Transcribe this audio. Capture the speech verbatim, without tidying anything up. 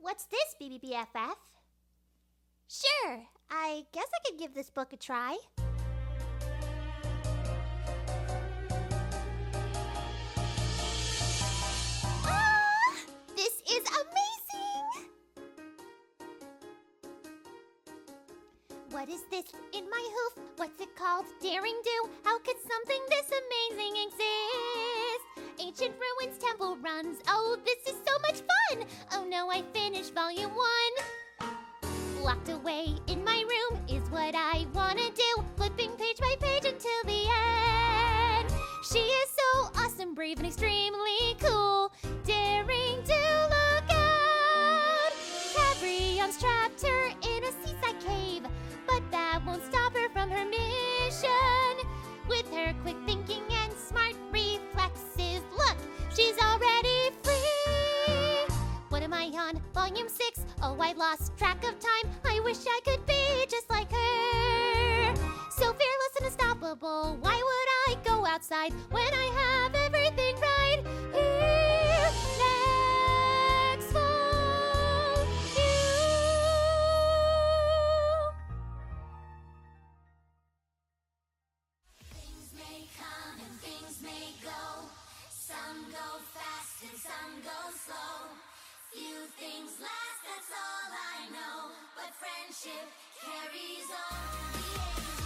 What's this, B B B F F? Sure, I guess I could give this book a try. Ah! This is amazing! What is this in my hoof? What's it called? Daring do? How could something this amazing exist? Ancient ruins, temple runs. Oh, this is so much fun! Oh no, I finished volume one. Locked away in my room is what I wanna do. Flipping page by page until the end. She is so awesome, brave, and extremely cool. Daring do, look out! Cabrion's trapped her in a seaside cave, but that won't stop her from her mission. With her quick thinking and smart reflexes, look, she's already free. What am I on? Volume six? Oh, I lost track of time. I wish I could be just like her. So fearless and unstoppable. Why would I go outside when I have everything right here? Next for you. Things may come and things may go. Some go fast and some go slow. Few things last, that's all I know. But friendship carries on. The ages